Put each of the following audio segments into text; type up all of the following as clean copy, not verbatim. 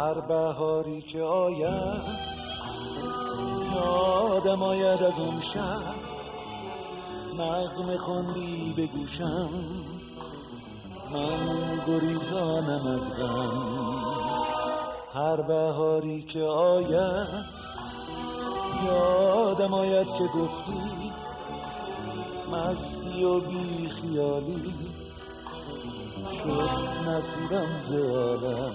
هر بهاری که آید یادم آید از اون شب نغمه خوندی به گوشم من گریزانم از غم. هر بهاری که آید یادم آید که گفتی مستی و بی خیالی شد نصیبم ز عالم.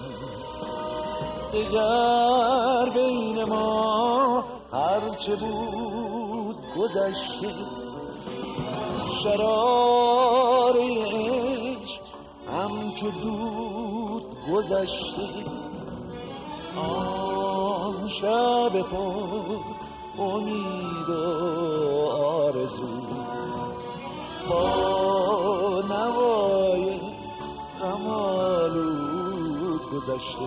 دگر بین ما هرچه بود گذشته شرار عشق همچو دود گذشته. آن شب پر امید و آرزو با نوای غم آلود گذشته.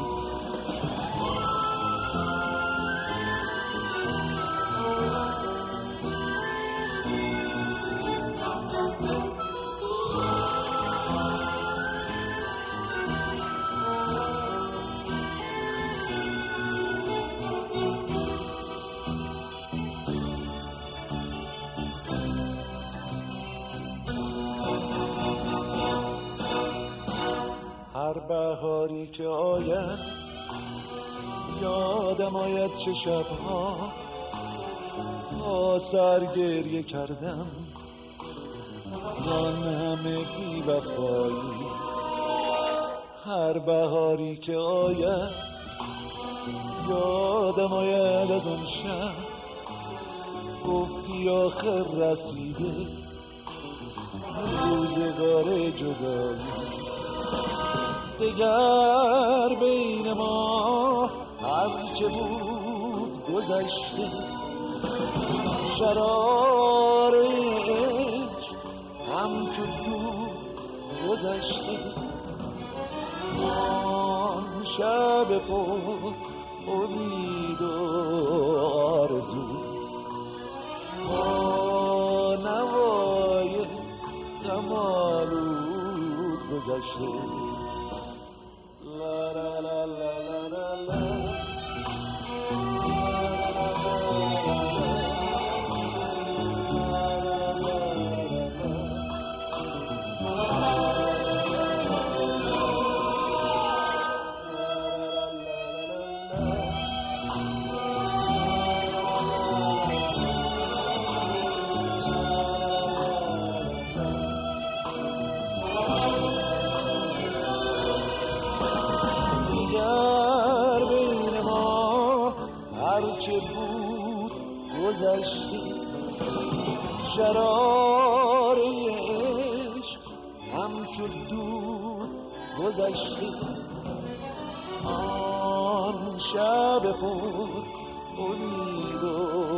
هر بهاری که آید یادم آید چه شبها تا سر گریه کردم زان همه بی وفایی. هر بهاری که آید یادم آید از اون شب گفتی آخر رسیده روزگار جدایی. دگر بین ما هرچه بود گذشته شرار عشق همچو دود گذشته. آن شب پر امید و آرزو با نوای غم آلود گذشته. La la la la la la la. هرچه بود گذشته شرار عشق همچو دود گذشته. آن شب پر امید و